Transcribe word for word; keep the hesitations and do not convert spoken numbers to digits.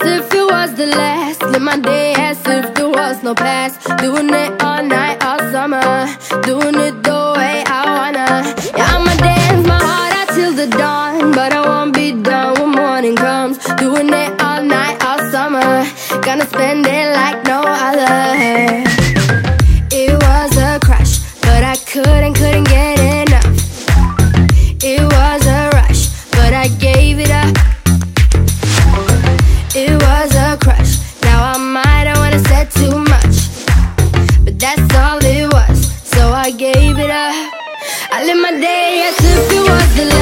if it was the last. Live my day as if there was no past. Doing it all night, all summer. Doing it the way I wanna. Yeah, I'ma dance my heart out till the dawn, but I won't be done when morning comes. Doing it all night, all summer. Gonna spend it like no other. It was a crush, but I couldn't, couldn't get enough. It was a rush, but I gave it up. It was a crush, now I might have wanna said too much, but that's all it was, so I gave it up. I live my day as if it was the